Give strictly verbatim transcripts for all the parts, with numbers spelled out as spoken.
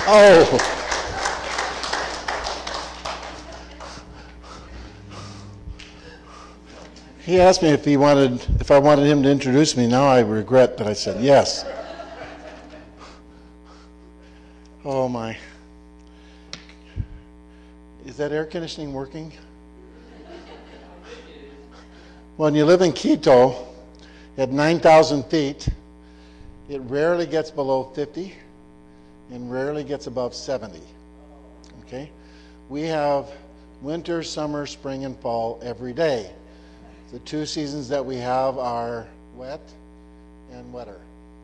Oh. He asked me if he wanted, if I wanted him to introduce me. Now I regret that I said yes. Oh my. Is that air conditioning working? When you live in Quito at nine thousand feet, it rarely gets below fifty and rarely gets above seventy. Okay? We have winter, summer, spring, and fall every day. The two seasons that we have are wet and wetter.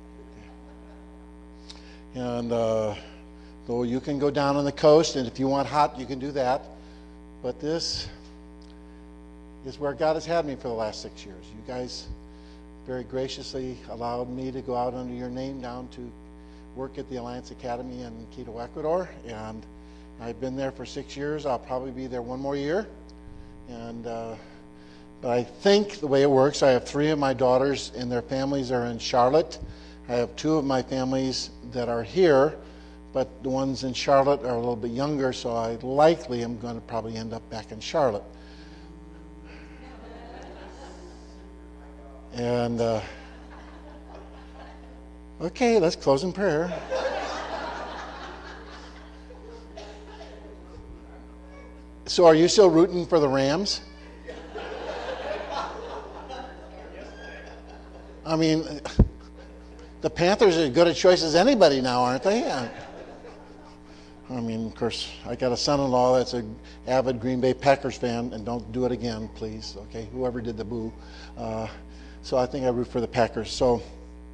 Okay. And uh, though you can go down on the coast, and if you want hot, you can do that. But this is where God has had me for the last six years. You guys very graciously allowed me to go out under your name down to work at the Alliance Academy in Quito, Ecuador. And I've been there for six years. I'll probably be there one more year. And uh, but I think the way it works, I have three of my daughters and their families are in Charlotte. I have two of my families that are here, but the ones in Charlotte are a little bit younger, so I likely am going to probably end up back in Charlotte. And, uh, okay, let's close in prayer. So are you still rooting for the Rams? I mean, the Panthers are as good a choice as anybody now, aren't they? I mean, of course, I got a son-in-law that's an avid Green Bay Packers fan, and don't do it again, please, okay? Whoever did the boo. Uh, so I think I root for the Packers. So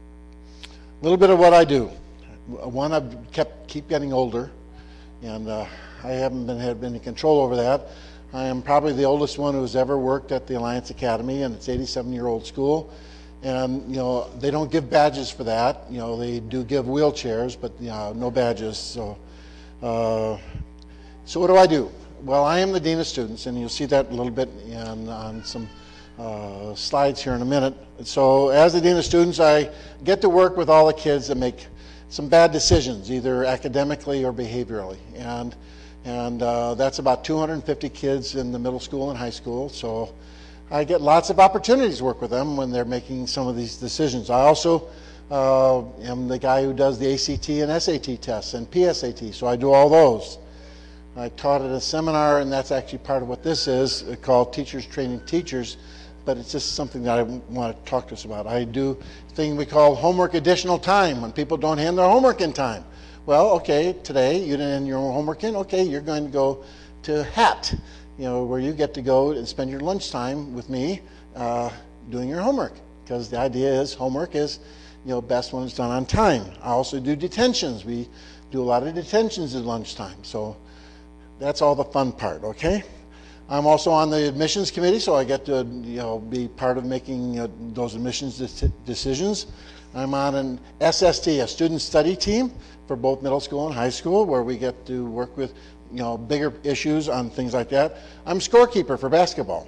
a little bit of what I do. One, I've kept keep getting older, and uh, I haven't been had been in control over that. I am probably the oldest one who's ever worked at the Alliance Academy, and it's eighty-seven-year-old school. And, you know, they don't give badges for that. You know, they do give wheelchairs, but, you know, no badges. So, uh, so what do I do? Well, I am the Dean of Students, and you'll see that a little bit in, on some uh, slides here in a minute. So as the Dean of Students, I get to work with all the kids that make some bad decisions, either academically or behaviorally. And, and uh, that's about two hundred fifty kids in the middle school and high school. So I get lots of opportunities to work with them when they're making some of these decisions. I also uh, am the guy who does the A C T and S A T tests and P S A T, so I do all those. I taught at a seminar, and that's actually part of what this is, called Teachers Training Teachers, but it's just something that I want to talk to us about. I do a thing we call homework additional time, when people don't hand their homework in time. Well, okay, today you didn't hand your homework in, okay, you're going to go to H A T. You know, where you get to go and spend your lunchtime with me uh, doing your homework. Because the idea is homework is, you know, best when it's done on time. I also do detentions. We do a lot of detentions at lunchtime. So that's all the fun part, okay? I'm also on the admissions committee, so I get to, you know, be part of making uh, those admissions de- decisions. I'm on an S S T, a student study team for both middle school and high school, where we get to work with, you know, bigger issues on things like that. I'm scorekeeper for basketball.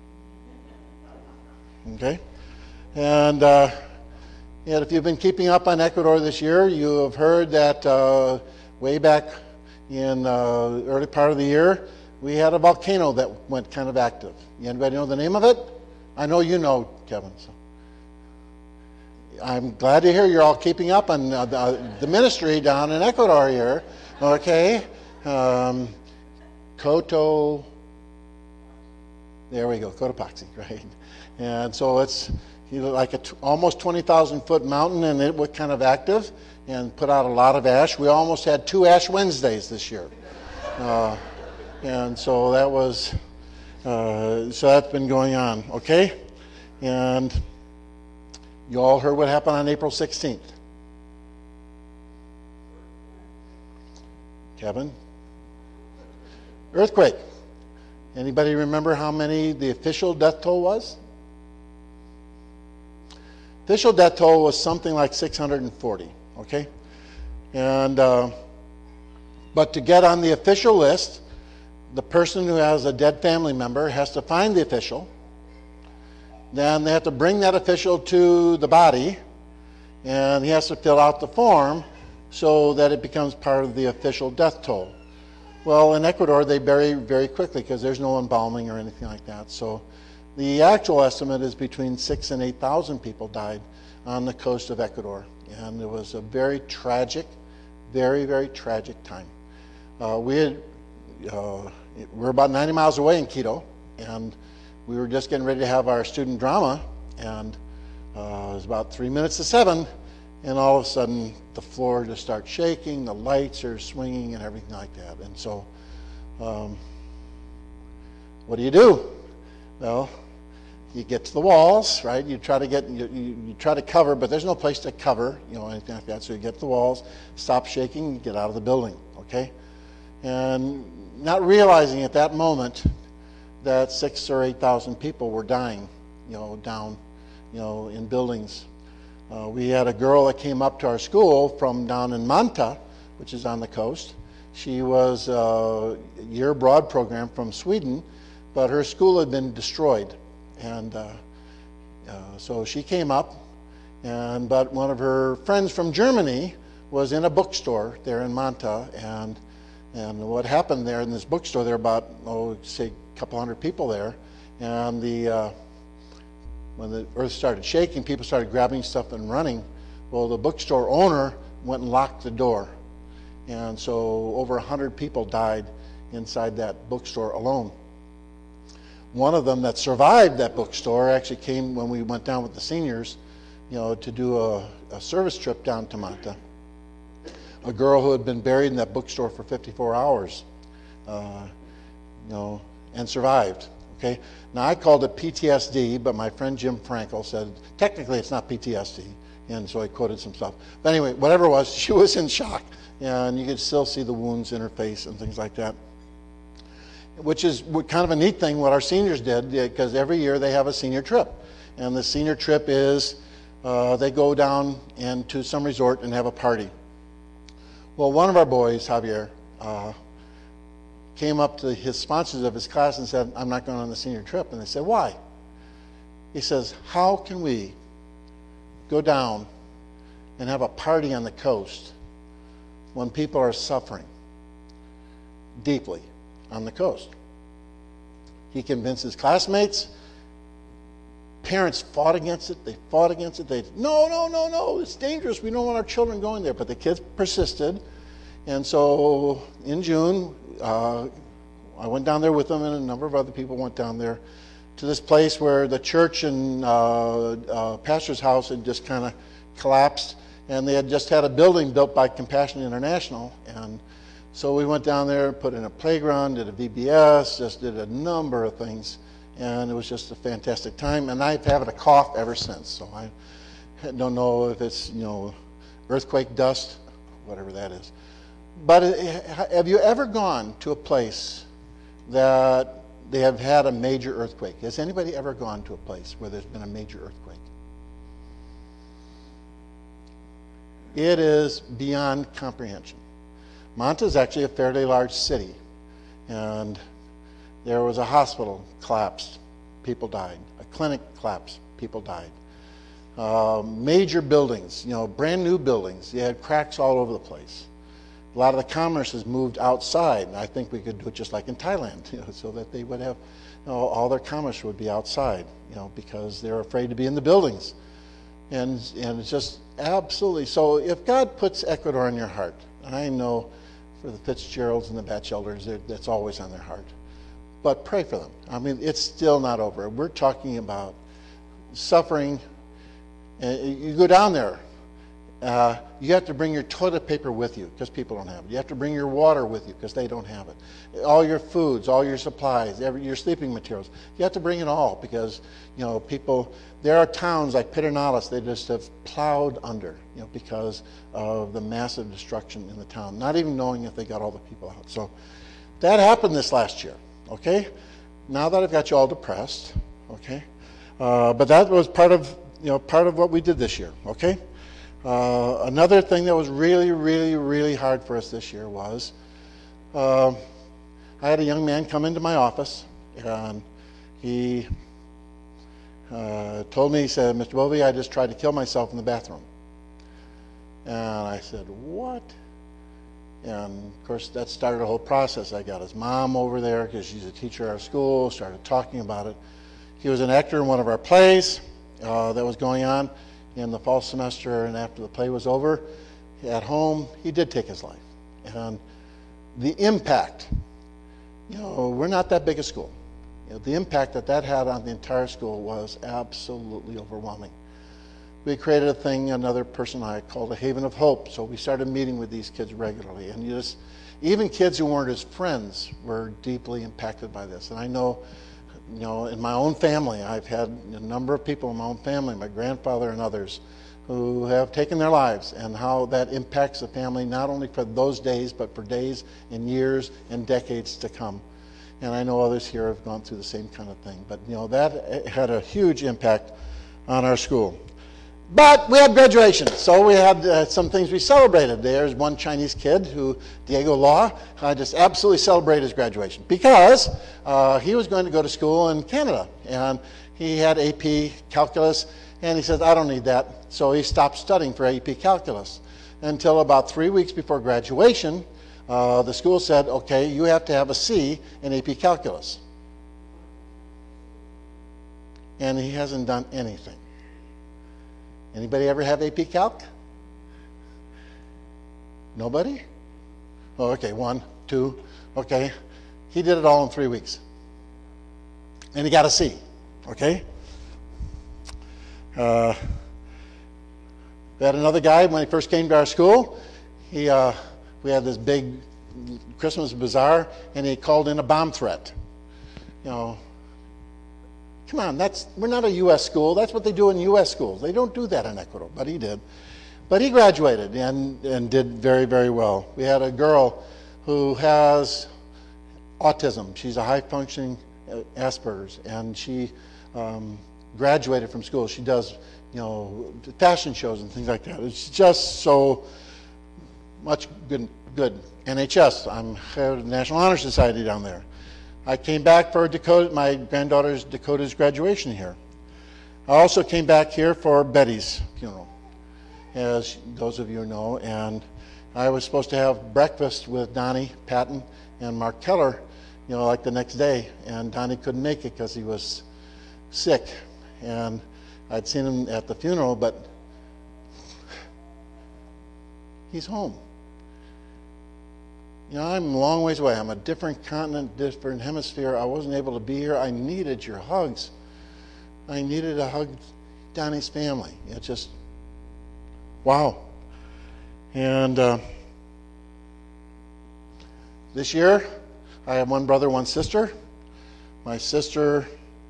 Okay? And, uh, and if you've been keeping up on Ecuador this year, you have heard that uh, way back in uh, early part of the year, we had a volcano that went kind of active. Anybody know the name of it? I know you know, Kevin. So. I'm glad to hear you're all keeping up on uh, the, the ministry down in Ecuador here. Okay? Um, Coto, there we go, Cotopaxi, right? And so it's you know, like a t- almost twenty thousand foot mountain, and it was kind of active and put out a lot of ash. We almost had two Ash Wednesdays this year. Uh, and so that was, uh, so that's been going on, okay? And you all heard what happened on April sixteenth. Kevin? Earthquake. Anybody remember how many the official death toll was? Official death toll was something like six hundred forty, okay? And, uh, but to get on the official list, the person who has a dead family member has to find the official. Then they have to bring that official to the body, and he has to fill out the form so that it becomes part of the official death toll. Well, in Ecuador, they bury very quickly because there's no embalming or anything like that. So the actual estimate is between six and eight thousand people died on the coast of Ecuador. And it was a very tragic, very, very tragic time. Uh, we had, uh, we're about ninety miles away in Quito, and we were just getting ready to have our student drama, and uh, it was about three minutes to seven, and all of a sudden the floor just starts shaking, the lights are swinging and everything like that. And so um, what do you do? Well, you get to the walls, right? You try to get, you, you, you try to cover, but there's no place to cover, you know, anything like that. So you get to the walls, stop shaking, get out of the building, okay? And not realizing at that moment that six or eight thousand people were dying, you know, down, you know, in buildings. Uh, we had a girl that came up to our school from down in Manta, which is on the coast. She was a year abroad program from Sweden, but her school had been destroyed. And uh, uh, so she came up, and but one of her friends from Germany was in a bookstore there in Manta, and and what happened there in this bookstore, there were about, oh, say, a couple hundred people there, and the uh, when the earth started shaking, people started grabbing stuff and running. Well, the bookstore owner went and locked the door, and so over a hundred people died inside that bookstore alone. One of them that survived that bookstore actually came when we went down with the seniors, you know, to do a, a service trip down to Manta. A girl who had been buried in that bookstore for fifty-four hours, uh, you know, and survived. Okay. Now I called it P T S D, but my friend Jim Frankel said technically it's not P T S D, and so I quoted some stuff. But anyway, whatever it was, she was in shock, and you could still see the wounds in her face and things like that. Which is kind of a neat thing what our seniors did, because every year they have a senior trip. And the senior trip is uh, they go down into some resort and have a party. Well, one of our boys, Javier, uh, came up to his sponsors of his class and said, I'm not going on the senior trip. And they said, why? He says, how can we go down and have a party on the coast when people are suffering deeply on the coast? He convinced his classmates. Parents fought against it. They fought against it. They, no, no, no, no, it's dangerous. We don't want our children going there. But the kids persisted. And so in June, uh, I went down there with them, and a number of other people went down there to this place where the church and uh, uh, pastor's house had just kind of collapsed. And they had just had a building built by Compassion International. And so we went down there, put in a playground, did a V B S, just did a number of things, and it was just a fantastic time. And I've had a cough ever since, so I don't know if it's, you know, earthquake dust, whatever that is. But have you ever gone to a place that they have had a major earthquake? Has anybody ever gone to a place where there's been a major earthquake? It is beyond comprehension. Manta is actually a fairly large city, and there was a hospital collapsed, people died. A clinic collapsed, people died. Uh, major buildings, you know, brand new buildings. You had cracks all over the place. A lot of the commerce has moved outside, and I think we could do it just like in Thailand, you know, so that they would have, you know, all their commerce would be outside, you know, because they're afraid to be in the buildings. And and it's just absolutely, so if God puts Ecuador in your heart, and I know for the Fitzgeralds and the Batchelders, that's always on their heart. But pray for them. I mean, it's still not over. We're talking about suffering. You go down there, uh, you have to bring your toilet paper with you because people don't have it. You have to bring your water with you because they don't have it. All your foods, all your supplies, every, your sleeping materials. You have to bring it all because, you know, people, there are towns like Pedernales, they just have plowed under, you know, because of the massive destruction in the town, not even knowing if they got all the people out. So that happened this last year, okay? Now that I've got you all depressed, okay? Uh, but that was part of, you know, part of what we did this year, okay? Uh, another thing that was really, really, really hard for us this year was uh, I had a young man come into my office, and he uh, told me, he said, Mister Bovey, I just tried to kill myself in the bathroom. And I said, what? And of course, that started a whole process. I got his mom over there because she's a teacher at our school, started talking about it. He was an actor in one of our plays uh, that was going on in the fall semester, and after the play was over, at home, he did take his life. And the impact, you know, we're not that big a school. You know, the impact that that had on the entire school was absolutely overwhelming. We created a thing, another person I called a Haven of Hope. So we started meeting with these kids regularly. And you just, even kids who weren't his friends were deeply impacted by this. And I know, you know, in my own family, I've had a number of people in my own family, my grandfather and others, who have taken their lives, and how that impacts the family not only for those days, but for days and years and decades to come. And I know others here have gone through the same kind of thing. But, you know, that had a huge impact on our school. But we had graduation, so we had uh, some things we celebrated. There's one Chinese kid who, Diego Law, uh, just absolutely celebrated his graduation because uh, he was going to go to school in Canada, and he had A P Calculus, and he says, I don't need that. So he stopped studying for A P Calculus until about three weeks before graduation. Uh, the school said, okay, you have to have a C in A P Calculus. And he hasn't done anything. Anybody ever have A P Calc? Nobody? Oh, okay, one, two, okay. He did it all in three weeks. And he got a C, okay? Uh, we had another guy when he first came to our school. He, uh, we had this big Christmas bazaar, and he called in a bomb threat. You know, come on, that's, we're not a U S school. That's what they do in U S schools. They don't do that in Ecuador, but he did. But he graduated and, and did very, very well. We had a girl who has autism. She's a high-functioning Asperger's, and she um, graduated from school. She does, you know, fashion shows and things like that. It's just so much good. good. N H S, I'm head of the National Honor Society down there. I came back for Dakota, my granddaughter's Dakota's graduation here. I also came back here for Betty's funeral, as those of you know, and I was supposed to have breakfast with Donnie Patton and Mark Keller, you know, like the next day, and Donnie couldn't make it because he was sick, and I'd seen him at the funeral, but he's home. You know, I'm a long ways away. I'm a different continent, different hemisphere. I wasn't able to be here. I needed your hugs. I needed to hug Donnie's family. It's just, wow. And uh, this year, I have one brother, one sister. My sister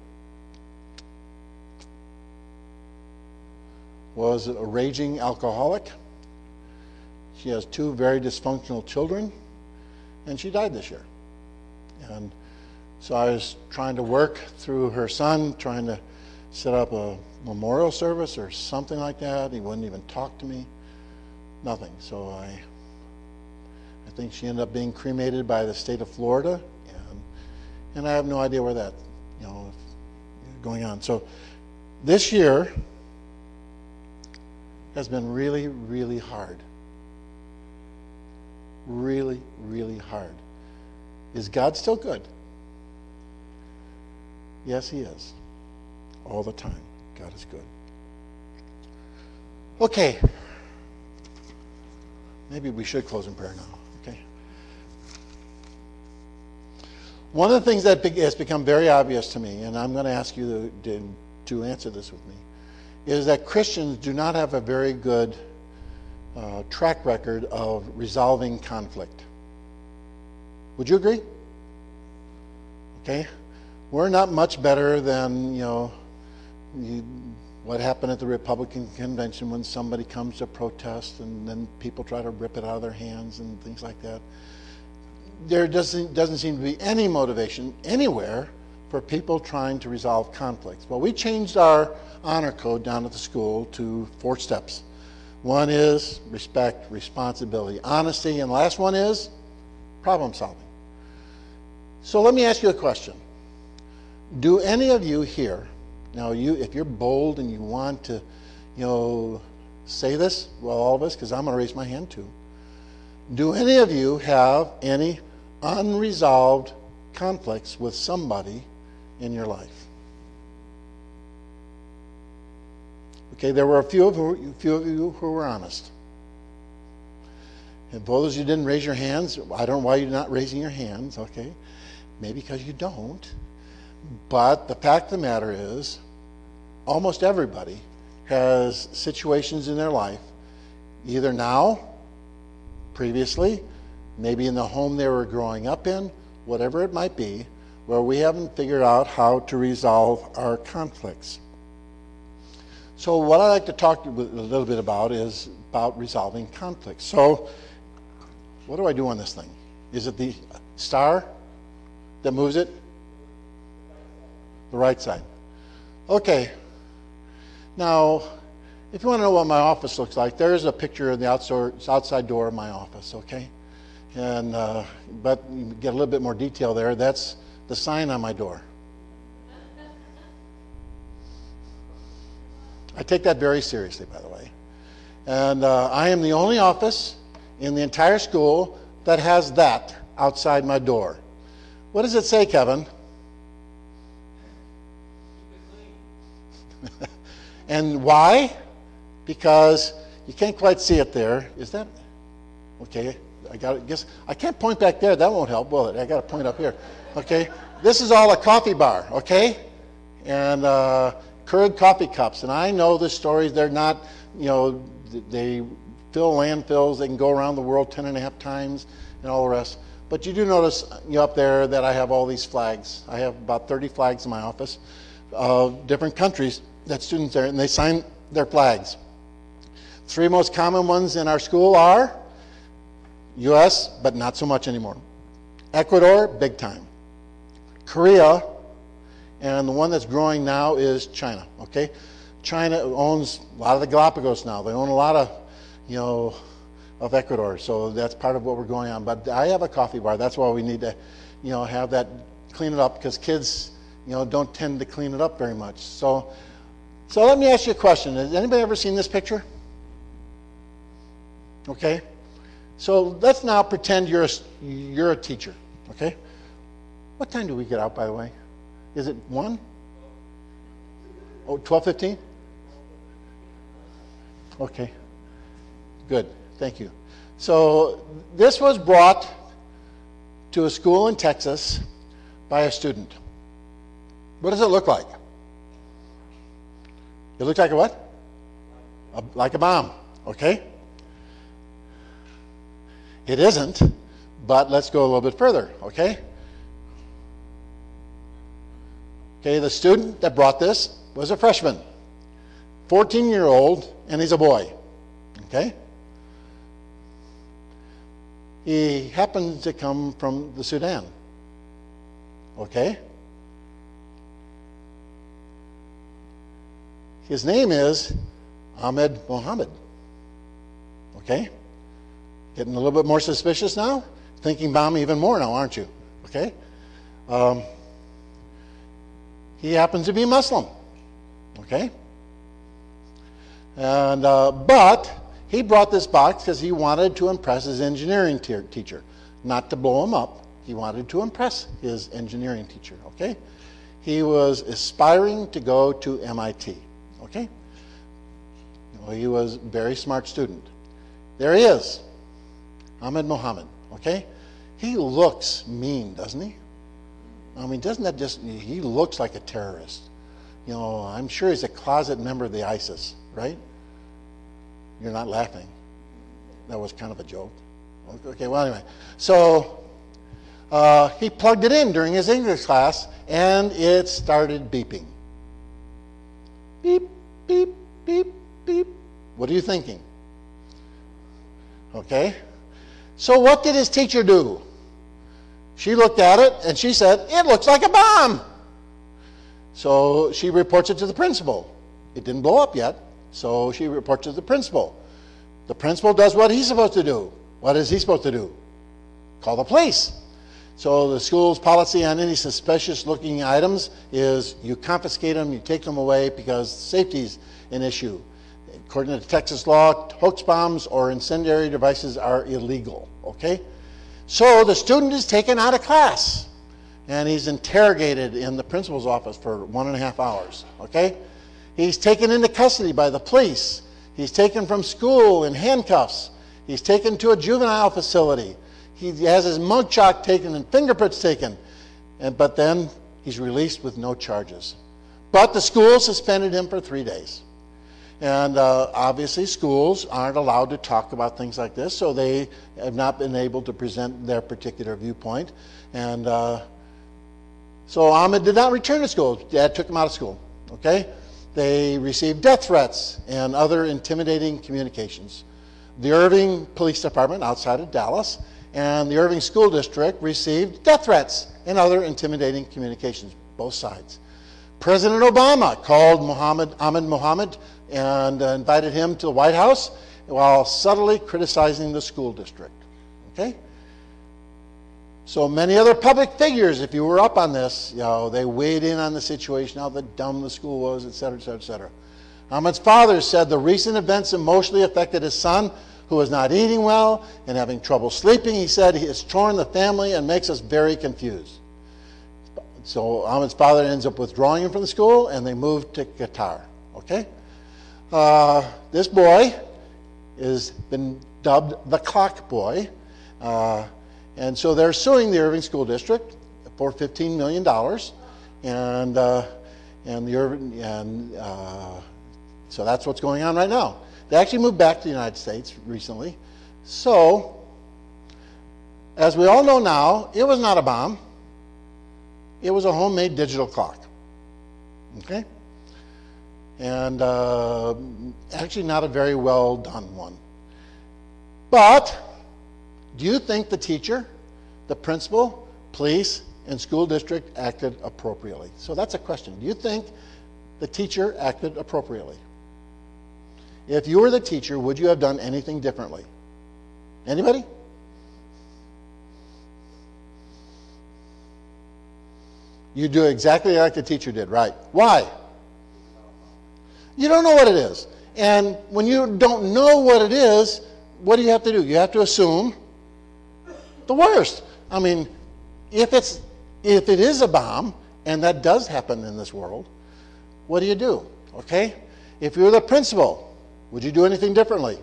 was a raging alcoholic. She has two very dysfunctional children. And she died this year. And so I was trying to work through her son, trying to set up a memorial service or something like that. He wouldn't even talk to me. Nothing. So I I think she ended up being cremated by the state of Florida. And, and I have no idea where that, you know, is going on. So this year has been really, really hard. Really, really hard. Is God still good? Yes, He is. All the time. God is good. Okay. Maybe we should close in prayer now. Okay. One of the things that has become very obvious to me, and I'm going to ask you to, to, to answer this with me, is that Christians do not have a very good Uh, track record of resolving conflict. Would you agree? Okay, we're not much better than, you know, you, what happened at the Republican convention when somebody comes to protest and then people try to rip it out of their hands and things like that. There doesn't doesn't seem to be any motivation anywhere for people trying to resolve conflicts. Well, we changed our honor code down at the school to four steps. One is respect, responsibility, honesty, and the last one is problem solving. So let me ask you a question. Do any of you here, now you, if you're bold and you want to, you know, say this, well, all of us, because I'm going to raise my hand too. Do any of you have any unresolved conflicts with somebody in your life? Okay, there were a few of, who, few of you who were honest. And for those of you who didn't raise your hands, I don't know why you're not raising your hands, okay? Maybe because you don't. But the fact of the matter is, almost everybody has situations in their life, either now, previously, maybe in the home they were growing up in, whatever it might be, where we haven't figured out how to resolve our conflicts. So what I'd like to talk a little bit about is about resolving conflicts. So what do I do on this thing? Is it the star that moves it? The right side. Okay. Now, if you want to know what my office looks like, there's a picture of the outside, outside door of my office, okay? And uh, but you get a little bit more detail there. That's the sign on my door. I take that very seriously, by the way. And uh, I am the only office in the entire school that has that outside my door. What does it say, Kevin? And why? Because you can't quite see it there. Is that okay? I got it. Guess I can't point back there. That won't help, will it? I got to point up here. Okay. This is all a coffee bar. Okay, and uh, Keurig coffee cups. And I know the stories. They're not, you know, they fill landfills. They can go around the world ten and a half times, and all the rest. But you do notice, you know, up there that I have all these flags. I have about thirty flags in my office of different countries that students there, and they sign their flags. Three most common ones in our school are U S, but not so much anymore. Ecuador, big time. Korea, and the one that's growing now is China, okay? China owns a lot of the Galapagos now. They own a lot of, you know, of Ecuador, so that's part of what we're going on. But I have a coffee bar. That's why we need to, you know, have that, clean it up, because kids, you know, don't tend to clean it up very much. So, so let me ask you a question. Has anybody ever seen this picture? Okay. So let's now pretend you're a, you're a teacher, okay? What time do we get out, by the way? Is it one? Oh, twelve fifteen? Okay. Good. Thank you. So this was brought to a school in Texas by a student. What does it look like? It looks like a what? A, like a bomb, okay? It isn't, but let's go a little bit further, okay? Okay, the student that brought this was a freshman, fourteen-year-old, and he's a boy, okay? He happens to come from the Sudan, okay? His name is Ahmed Mohammed, okay? Getting a little bit more suspicious now? Thinking bomb even more now, aren't you? Okay? Um, he happens to be Muslim. Okay? And uh, but he brought this box because he wanted to impress his engineering te- teacher. Not to blow him up. He wanted to impress his engineering teacher. Okay? He was aspiring to go to M I T. Okay? Well, he was a very smart student. There he is. Ahmed Mohammed, okay? He looks mean, doesn't he? I mean, doesn't that just, he looks like a terrorist. You know, I'm sure he's a closet member of the ISIS, right? You're not laughing. That was kind of a joke. Okay, well, anyway. So, uh, he plugged it in during his English class, and it started beeping. Beep, beep, beep, beep. What are you thinking? Okay? So what did his teacher do? She looked at it and she said, "It looks like a bomb." So she reports it to the principal. It didn't blow up yet, so she reports it to the principal. The principal does what he's supposed to do. What is he supposed to do? Call the police. So the school's policy on any suspicious looking items is you confiscate them, you take them away because safety's an issue. According to Texas law, hoax bombs or incendiary devices are illegal, okay? So the student is taken out of class, and he's interrogated in the principal's office for one and a half hours, okay? He's taken into custody by the police. He's taken from school in handcuffs. He's taken to a juvenile facility. He has his mugshot taken and fingerprints taken, and, but then he's released with no charges. But the school suspended him for three days. And uh, obviously schools aren't allowed to talk about things like this, so they have not been able to present their particular viewpoint. And uh, so Ahmed did not return to school. Dad took him out of school, okay? They received death threats and other intimidating communications. The Irving Police Department outside of Dallas and the Irving School District received death threats and other intimidating communications, both sides. President Obama called Muhammad, Ahmed Mohammed and uh, invited him to the White House while subtly criticizing the school district. Okay? So many other public figures, if you were up on this, you know, they weighed in on the situation, how the dumb the school was, et cetera, et cetera, et cetera. Ahmed's father said the recent events emotionally affected his son, who was not eating well and having trouble sleeping. He said he has torn the family and makes us very confused. So Ahmed's father ends up withdrawing him from the school, and they moved to Qatar. Okay? Uh, this boy has been dubbed the Clock Boy. Uh, and so they're suing the Irving School District for fifteen million dollars. And, uh, and, the Irving, and uh, so that's what's going on right now. They actually moved back to the United States recently. So, as we all know now, it was not a bomb. It was a homemade digital clock. Okay? And uh, actually not a very well done one. But do you think the teacher, the principal, police, and school district acted appropriately? So that's a question. Do you think the teacher acted appropriately? If you were the teacher, would you have done anything differently? Anybody? You do exactly like the teacher did, right? Why? You don't know what it is. And when you don't know what it is, what do you have to do? You have to assume the worst. I mean, if it's if it is a bomb, and that does happen in this world, what do you do? Okay? If you were the principal, would you do anything differently?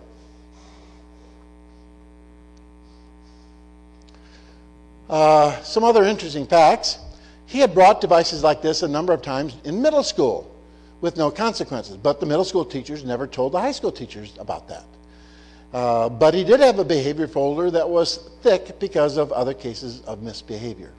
Uh, some other interesting facts. He had brought devices like this a number of times in middle school with no consequences, but the middle school teachers never told the high school teachers about that. Uh, but he did have a behavior folder that was thick because of other cases of misbehavior.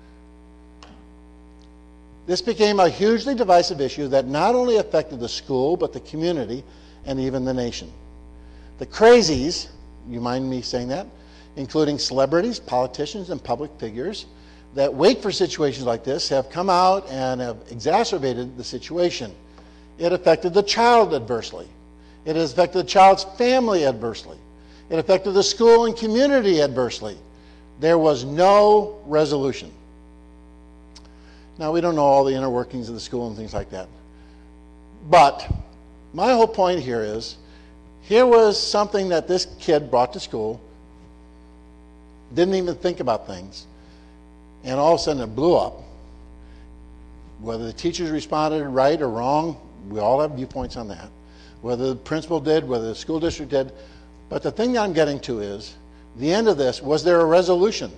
This became a hugely divisive issue that not only affected the school, but the community and even the nation. The crazies, you mind me saying that, including celebrities, politicians, and public figures that wait for situations like this, have come out and have exacerbated the situation. It affected the child adversely. It has affected the child's family adversely. It affected the school and community adversely. There was no resolution. Now, we don't know all the inner workings of the school and things like that. But my whole point here is, here was something that this kid brought to school, didn't even think about things, and all of a sudden it blew up. Whether the teachers responded right or wrong, we all have viewpoints on that. Whether the principal did, whether the school district did. But the thing I'm getting to is, the end of this, was there a resolution?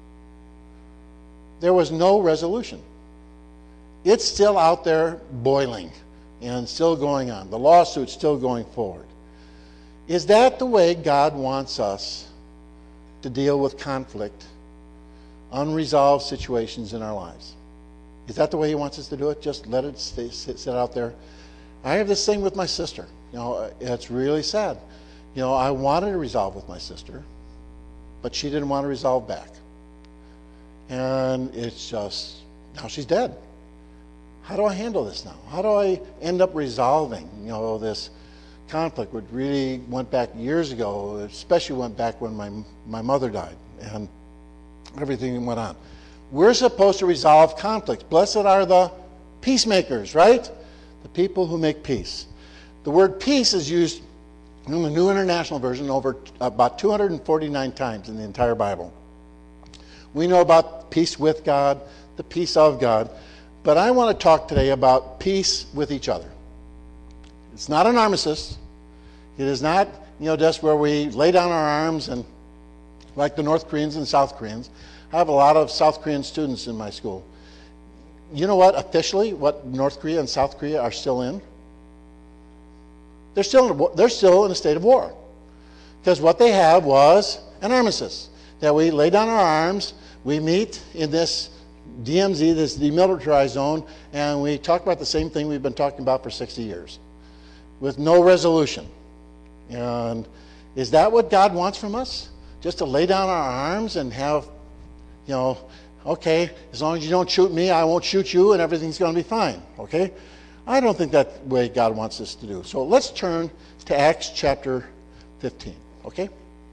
There was no resolution. It's still out there boiling and still going on. The lawsuit's still going forward. Is that the way God wants us to deal with conflict, unresolved situations in our lives? Is that the way he wants us to do it? Just let it stay, sit, sit out there? I have this thing with my sister. You know, it's really sad. You know, I wanted to resolve with my sister, but she didn't want to resolve back. And it's just, now she's dead. How do I handle this now? How do I end up resolving, you know, this conflict, which really went back years ago, especially went back when my, my mother died and everything went on. We're supposed to resolve conflicts. Blessed are the peacemakers, right? The people who make peace. The word peace is used in the New International Version over about two hundred forty-nine times in the entire Bible. We know about peace with God, the peace of God, but I want to talk today about peace with each other. It's not an armistice. It is not, you know, just where we lay down our arms and like the North Koreans and South Koreans. I have a lot of South Korean students in my school. You know what, officially, what North Korea and South Korea are still in? They're still in a, they're still in a state of war. Because what they have was an armistice. That we lay down our arms, we meet in this D M Z, this demilitarized zone, and we talk about the same thing we've been talking about for sixty years. With no resolution. And is that what God wants from us? Just to lay down our arms and have, you know, okay, as long as you don't shoot me, I won't shoot you, and everything's going to be fine, okay? I don't think that's the way God wants us to do. So let's turn to Acts chapter fifteen, okay?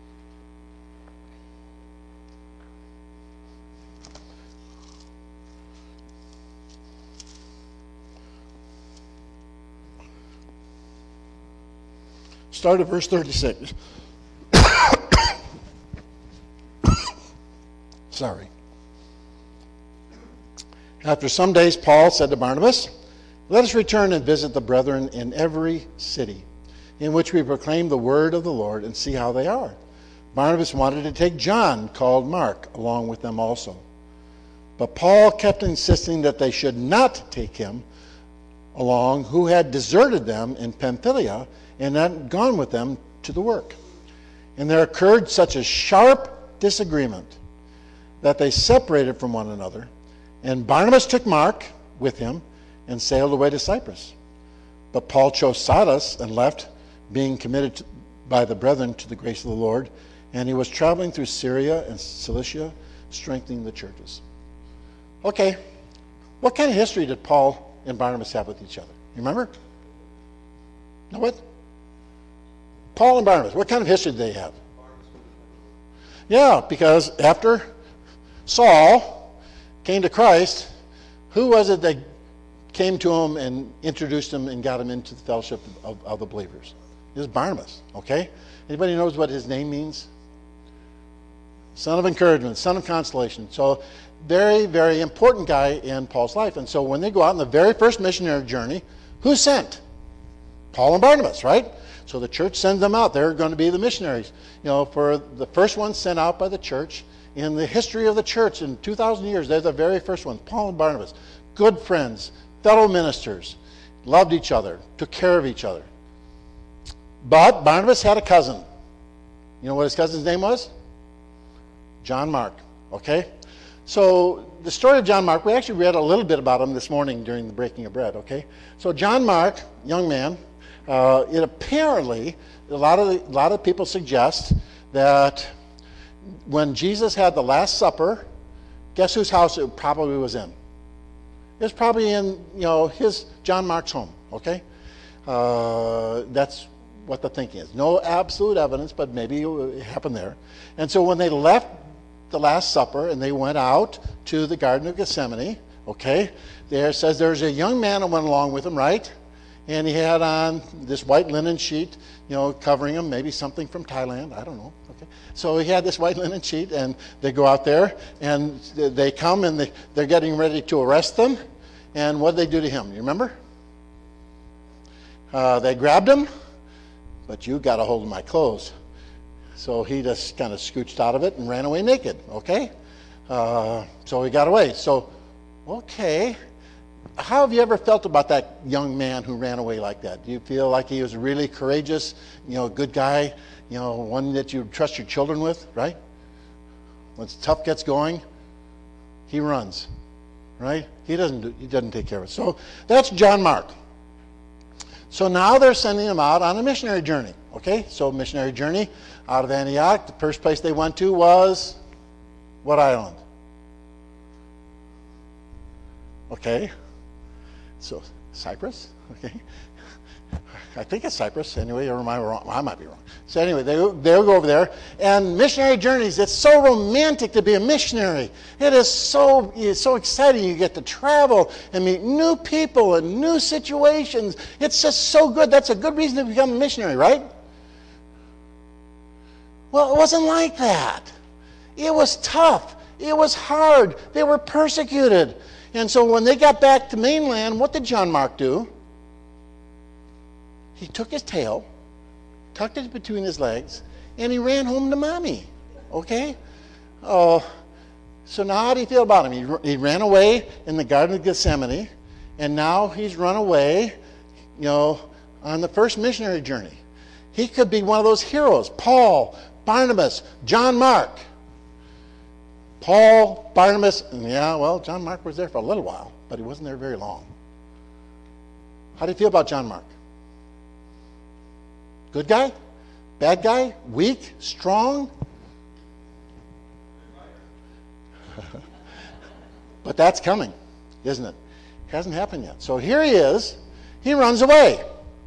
Start at verse thirty-six. Sorry. After some days, Paul said to Barnabas, "Let us return and visit the brethren in every city, in which we proclaim the word of the Lord, and see how they are." Barnabas wanted to take John, called Mark, along with them also. But Paul kept insisting that they should not take him along, who had deserted them in Pamphylia and had gone with them to the work. And there occurred such a sharp disagreement that they separated from one another. And Barnabas took Mark with him and sailed away to Cyprus. But Paul chose Silas and left, being committed to, by the brethren to the grace of the Lord. And he was traveling through Syria and Cilicia, strengthening the churches. Okay, what kind of history did Paul and Barnabas have with each other? You remember? Know what? Paul and Barnabas, what kind of history did they have? Yeah, because after Saul came to Christ, who was it that came to him and introduced him and got him into the fellowship of, of the believers? It was Barnabas, okay? Anybody knows what his name means? Son of encouragement, son of consolation. So very, very important guy in Paul's life. And so when they go out on the very first missionary journey, who's sent? Paul and Barnabas, right? So the church sends them out. They're going to be the missionaries. You know, for the first ones sent out by the church in the history of the church in two thousand years, they're the very first ones. Paul and Barnabas, good friends, fellow ministers, loved each other, took care of each other. But Barnabas had a cousin. You know what his cousin's name was? John Mark, okay? So the story of John Mark, we actually read a little bit about him this morning during the breaking of bread, okay? So John Mark, young man, uh, it apparently, a lot of, the, a lot of people suggest that when Jesus had the Last Supper, guess whose house it probably was in? It was probably in, you know, his, John Mark's home, okay? Uh, that's what the thinking is. No absolute evidence, but maybe it happened there. And so when they left the Last Supper and they went out to the Garden of Gethsemane, okay, there it says there's a young man that went along with him, right? And he had on this white linen sheet, you know, covering him, maybe something from Thailand, I don't know. Okay, so he had this white linen sheet, and they go out there, and they come, and they, they're getting ready to arrest them. And what did they do to him? You remember? Uh, they grabbed him, but you got a hold of my clothes. So he just kind of scooched out of it and ran away naked, okay? Uh, so he got away. So, okay. How have you ever felt about that young man who ran away like that? Do you feel like he was really courageous, you know, good guy, you know, one that you trust your children with, right? When tough gets going, he runs, right? He doesn't do, he doesn't take care of it. So that's John Mark. So now they're sending him out on a missionary journey, okay? So missionary journey out of Antioch. The first place they went to was what island? Okay. So Cyprus, okay. I think it's Cyprus anyway, or am I wrong? I might be wrong. So anyway, they, they'll go over there. And missionary journeys, it's so romantic to be a missionary. It is so, it's so exciting. You get to travel and meet new people and new situations. It's just so good. That's a good reason to become a missionary, right? Well, it wasn't like that. It was tough. It was hard. They were persecuted. And so when they got back to mainland, what did John Mark do? He took his tail, tucked it between his legs, and he ran home to mommy. Okay? Oh, so now how do you feel about him? He, he ran away in the Garden of Gethsemane, and now he's run away, you know, on the first missionary journey. He could be one of those heroes. Paul, Barnabas, John Mark. Paul, Barnabas, yeah, well, John Mark was there for a little while, but he wasn't there very long. How do you feel about John Mark? Good guy? Bad guy? Weak? Strong? But that's coming, isn't it? Hasn't happened yet. So here he is. He runs away.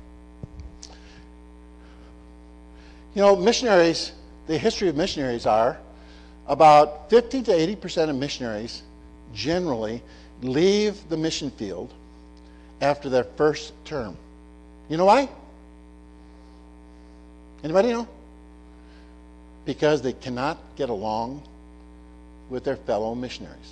You know, missionaries, the history of missionaries are about fifty to eighty percent of missionaries generally leave the mission field after their first term. You know why? Anybody know? Because they cannot get along with their fellow missionaries.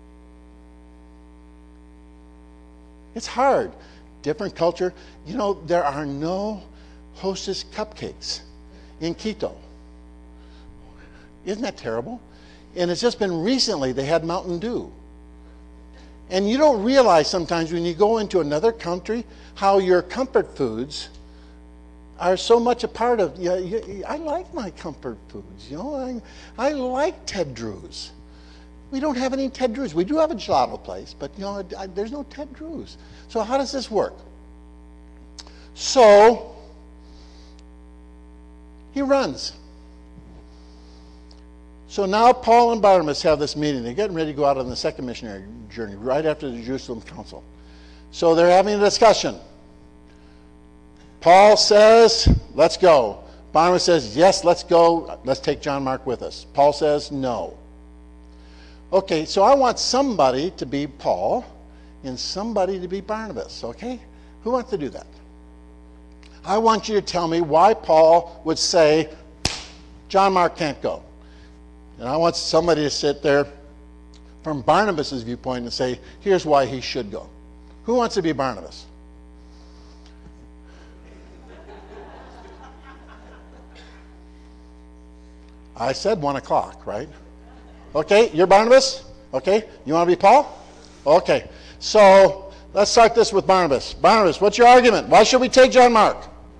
It's hard. Different culture. You know, there are no Hostess cupcakes in Quito. Isn't that terrible? And it's just been recently they had Mountain Dew. And you don't realize sometimes when you go into another country how your comfort foods are so much a part of, you know, you, I like my comfort foods, you know, I, I like Ted Drew's. We don't have any Ted Drew's. We do have a gelato place, but you know, I, there's no Ted Drew's. So how does this work? So, he runs. So now Paul and Barnabas have this meeting. They're getting ready to go out on the second missionary journey, right after the Jerusalem Council. So they're having a discussion. Paul says, let's go. Barnabas says, yes, let's go. Let's take John Mark with us. Paul says, no. Okay, so I want somebody to be Paul and somebody to be Barnabas, okay? Who wants to do that? I want you to tell me why Paul would say, John Mark can't go. And I want somebody to sit there from Barnabas' viewpoint and say, here's why he should go. Who wants to be Barnabas? I said one o'clock, right? Okay, you're Barnabas? Okay, you want to be Paul? Okay, so let's start this with Barnabas. Barnabas, what's your argument? Why should we take John Mark?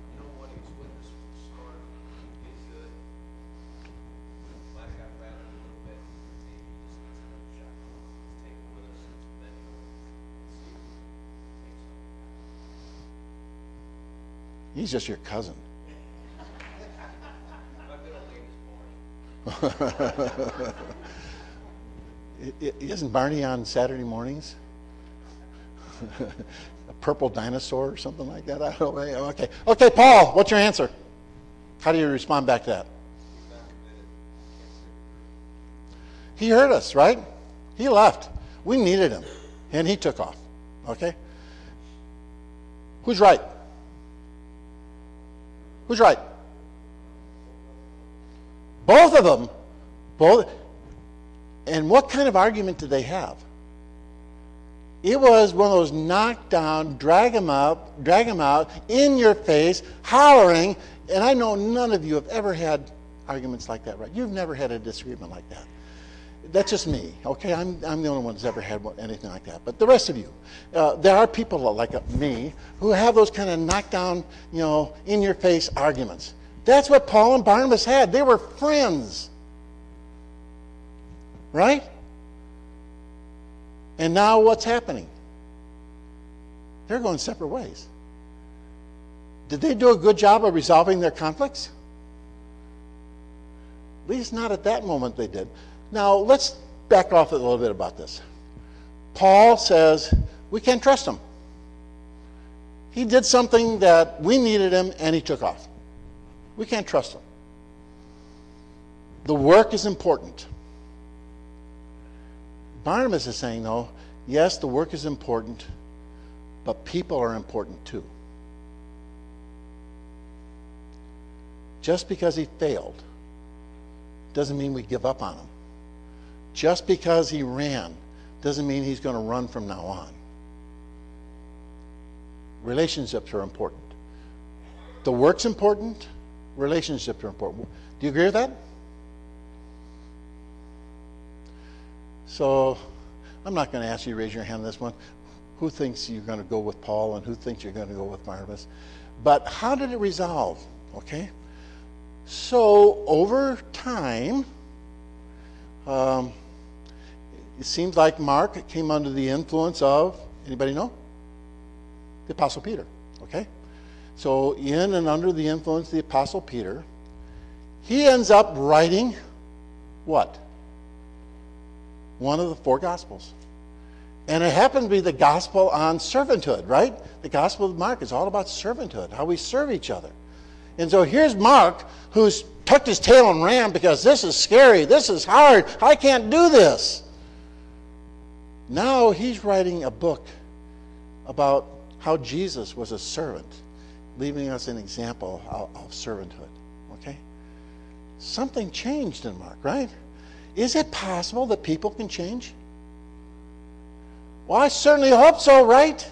He's just your cousin. Isn't Barney on Saturday mornings? A purple dinosaur or something like that? I don't know. Okay. Okay, Paul, what's your answer? How do you respond back to that? He heard us, right? He left. We needed him. And he took off. Okay? Who's right? Who's right? Both of them. Both. And what kind of argument did they have? It was one of those knockdown, drag them out, drag them out, in your face, hollering. And I know none of you have ever had arguments like that, right? You've never had a disagreement like that. That's just me, okay? I'm, I'm the only one who's ever had one, anything like that. But the rest of you, uh, there are people like me who have those kind of knockdown, you know, in-your-face arguments. That's what Paul and Barnabas had. They were friends. Right? And now what's happening? They're going separate ways. Did they do a good job of resolving their conflicts? At least not at that moment they did. Now, let's back off a little bit about this. Paul says we can't trust him. He did something that we needed him, and he took off. We can't trust him. The work is important. Barnabas is saying, though, yes, the work is important, but people are important too. Just because he failed doesn't mean we give up on him. Just because he ran doesn't mean he's going to run from now on. Relationships are important. The work's important. Relationships are important. Do you agree with that? So I'm not going to ask you to raise your hand on this one. Who thinks you're going to go with Paul and who thinks you're going to go with Barnabas? But how did it resolve? Okay. So over time, um, it seems like Mark came under the influence of, anybody know? The Apostle Peter. Okay. So in and under the influence of the Apostle Peter, he ends up writing what? One of the four Gospels. And it happened to be the gospel on servanthood, right? The Gospel of Mark is all about servanthood, how we serve each other. And so here's Mark, who's tucked his tail and ran because this is scary, this is hard, I can't do this. Now he's writing a book about how Jesus was a servant, leaving us an example of, of servanthood. Okay? Something changed in Mark, right? Is it possible that people can change? Well, I certainly hope so, right?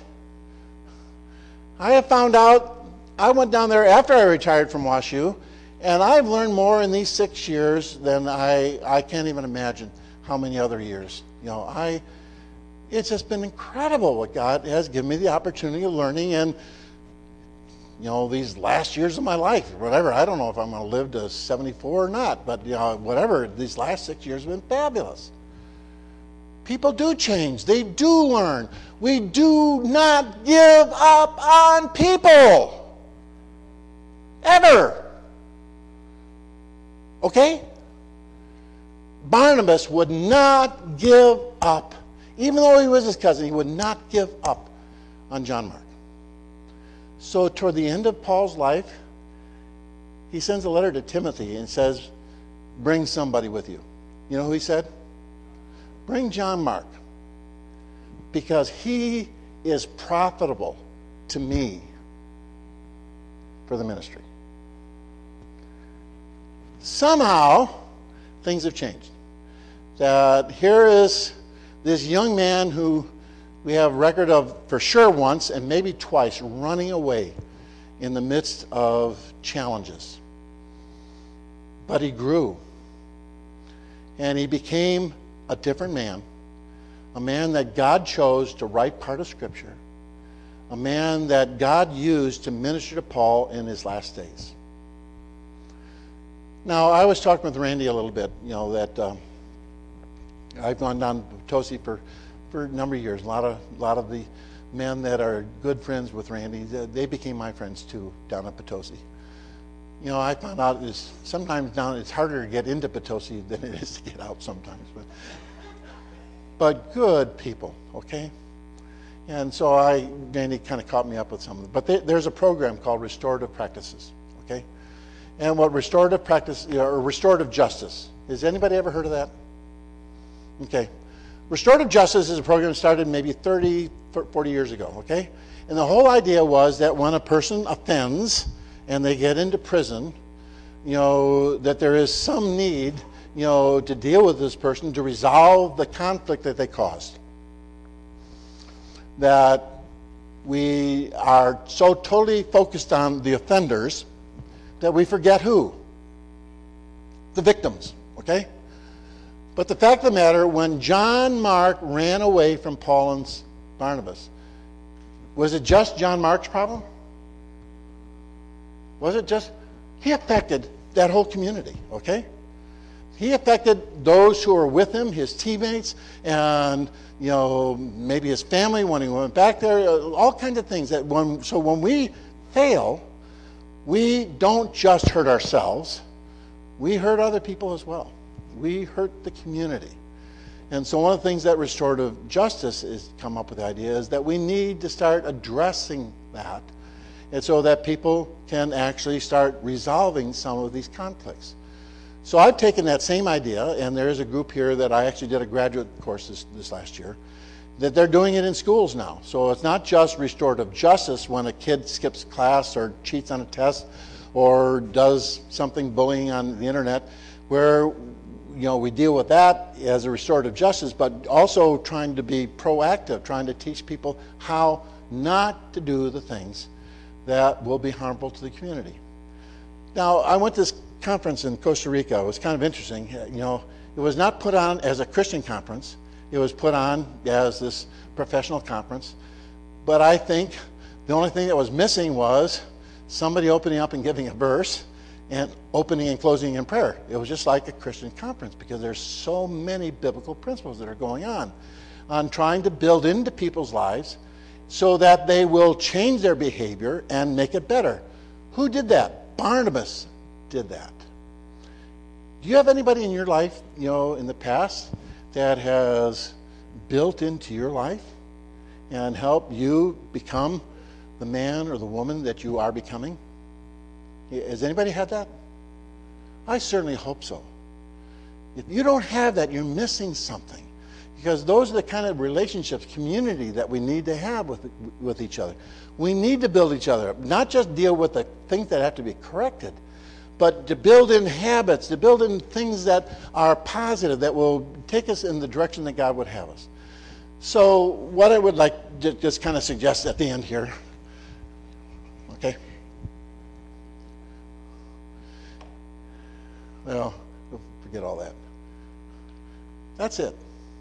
I have found out, I went down there after I retired from WashU, and I've learned more in these six years than I, I can't even imagine how many other years. You know, I, it's just been incredible what God has given me the opportunity of learning, and you know, these last years of my life, whatever. I don't know if I'm going to live to seventy-four or not, but you know, whatever. These last six years have been fabulous. People do change. They do learn. We do not give up on people. Ever. Okay? Barnabas would not give up. Even though he was his cousin, he would not give up on John Mark. So toward the end of Paul's life, he sends a letter to Timothy and says, bring somebody with you. You know who he said? Bring John Mark, because he is profitable to me for the ministry. Somehow, things have changed. That here is this young man who we have record of for sure once and maybe twice running away in the midst of challenges. But he grew. And he became a different man. A man that God chose to write part of Scripture. A man that God used to minister to Paul in his last days. Now, I was talking with Randy a little bit, you know, that um, I've gone down to Potosi for for a number of years. A lot of a lot of the men that are good friends with Randy, they became my friends too down at Potosi. You know, I found out is sometimes down it's harder to get into Potosi than it is to get out sometimes. But but good people, okay. And so I Randy kind of caught me up with some of them. But they, there's a program called Restorative Practices, okay. And what restorative practice or restorative justice has anybody ever heard of that? Okay. Restorative justice is a program started maybe thirty, forty years ago, okay? And the whole idea was that when a person offends and they get into prison, you know, that there is some need, you know, to deal with this person to resolve the conflict that they caused. That we are so totally focused on the offenders that we forget who? The victims, okay? But the fact of the matter, when John Mark ran away from Paul and Barnabas, was it just John Mark's problem? Was it just? He affected that whole community, okay? He affected those who were with him, his teammates, and you know, maybe his family when he went back there, all kinds of things. That when, so when we fail, we don't just hurt ourselves, we hurt other people as well. We hurt the community. And so one of the things that restorative justice has come up with the idea is that we need to start addressing that, and so that people can actually start resolving some of these conflicts. So I've taken that same idea, and there is a group here that I actually did a graduate course this, this last year, that they're doing it in schools now. So it's not just restorative justice when a kid skips class or cheats on a test or does something bullying on the internet, where you know we deal with that as a restorative justice, but also trying to be proactive, trying to teach people how not to do the things that will be harmful to the community. Now, I went to this conference in Costa Rica. It was kind of interesting. You know, it was not put on as a Christian conference. It was put on as this professional conference. But I think the only thing that was missing was somebody opening up and giving a verse and opening and closing in prayer. It was just like a Christian conference because there's so many biblical principles that are going on on trying to build into people's lives so that they will change their behavior and make it better. Who did that? Barnabas did that. Do you have anybody in your life, you know, in the past that has built into your life and helped you become the man or the woman that you are becoming? Has anybody had that? I certainly hope so. If you don't have that, you're missing something, because those are the kind of relationships, community that we need to have with with each other. We need to build each other up, not just deal with the things that have to be corrected, but to build in habits, to build in things that are positive, that will take us in the direction that God would have us. So what I would like to just kind of suggest at the end here, okay? Well, we'll forget all that. That's it.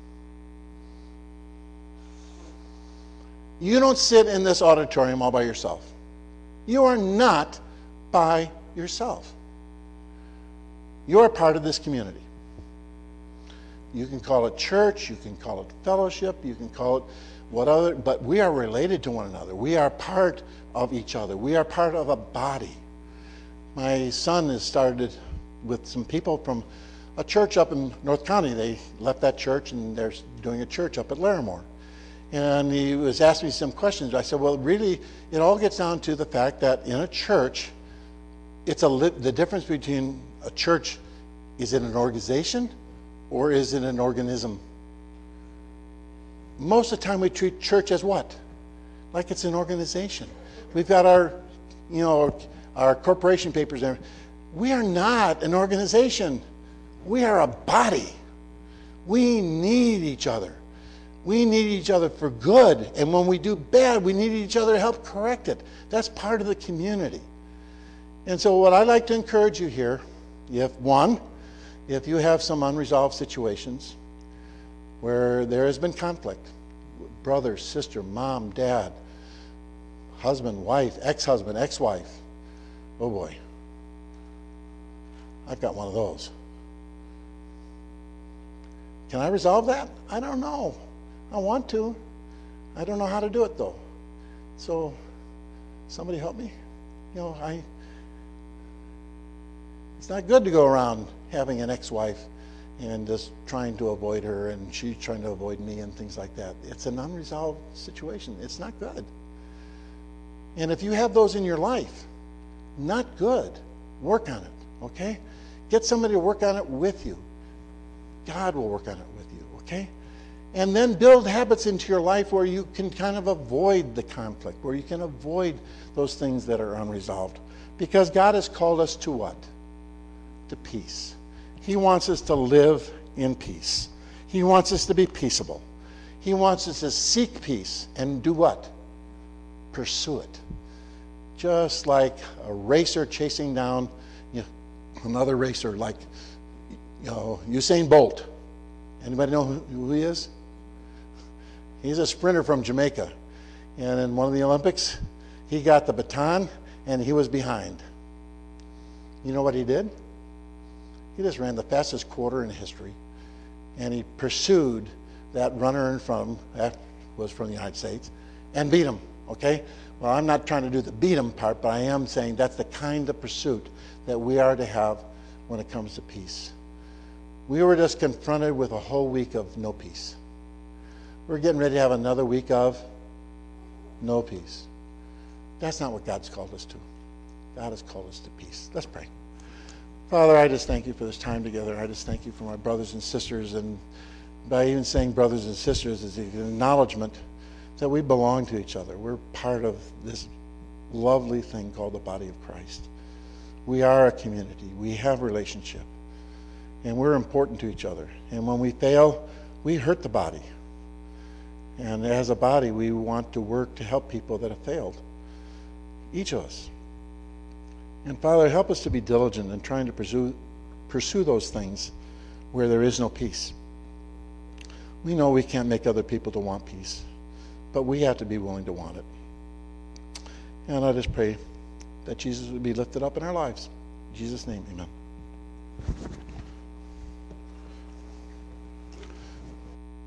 You don't sit in this auditorium all by yourself. You are not by yourself. You're a part of this community. You can call it church, you can call it fellowship, you can call it what other, but we are related to one another. We are part of each other. We are part of a body. My son has started with some people from a church up in North County. They left that church and they're doing a church up at Larimore. And he was asking me some questions. I said, well, really, it all gets down to the fact that in a church, it's a li- the difference between a church, is it an organization or is it an organism? Most of the time we treat church as what? Like it's an organization. We've got our, you know, our corporation papers there. We are not an organization. We are a body. We need each other. We need each other for good. And when we do bad, we need each other to help correct it. That's part of the community. And so what I'd like to encourage you here, if one, if you have some unresolved situations where there has been conflict, brother, sister, mom, dad, husband, wife, ex-husband, ex-wife, oh boy, I've got one of those. Can I resolve that? I don't know. I want to. I don't know how to do it though. So somebody help me. You know, I it's not good to go around having an ex-wife and just trying to avoid her and she's trying to avoid me and things like that. It's an unresolved situation. It's not good. And if you have those in your life, not good, work on it, okay? Get somebody to work on it with you. God will work on it with you, okay? And then build habits into your life where you can kind of avoid the conflict, where you can avoid those things that are unresolved. Because God has called us to what? To peace. He wants us to live in peace. He wants us to be peaceable. He wants us to seek peace and do what? Pursue it. Just like a racer chasing down you know, another racer, like you know, Usain Bolt. Anybody know who, who he is? He's a sprinter from Jamaica. And in one of the Olympics, he got the baton and he was behind. You know what he did? He just ran the fastest quarter in history. And he pursued that runner in front of him, that was from the United States, and beat him, okay? Well, I'm not trying to do the beat him part, but I am saying that's the kind of pursuit that we are to have when it comes to peace. We were just confronted with a whole week of no peace. We're getting ready to have another week of no peace. That's not what God's called us to. God has called us to peace. Let's pray. Father, I just thank you for this time together. I just thank you for my brothers and sisters. And by even saying brothers and sisters is an acknowledgement that we belong to each other. We're part of this lovely thing called the body of Christ. We are a community. We have a relationship. And we're important to each other. And when we fail, we hurt the body. And as a body, we want to work to help people that have failed. Each of us. And Father, help us to be diligent in trying to pursue, pursue those things where there is no peace. We know we can't make other people to want peace, but we have to be willing to want it. And I just pray that Jesus would be lifted up in our lives. In Jesus' name, amen.